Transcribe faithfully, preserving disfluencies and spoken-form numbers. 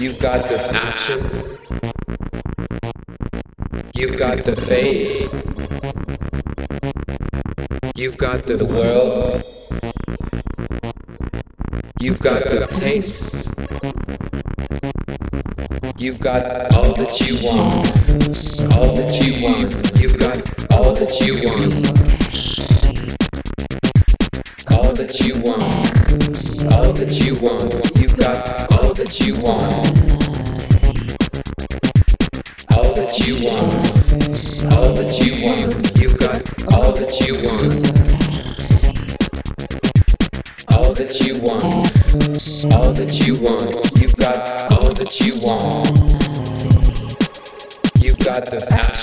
You've got the action. You've got the face. You've got the world. You've got the taste. You've got all that you want. All that you want. You've got all that you want. All that you want. All that you want. You've got all that you want. All that you want. All that you want. You've got all that you want. All that you want. All that you want. You've got all that you want. You've got the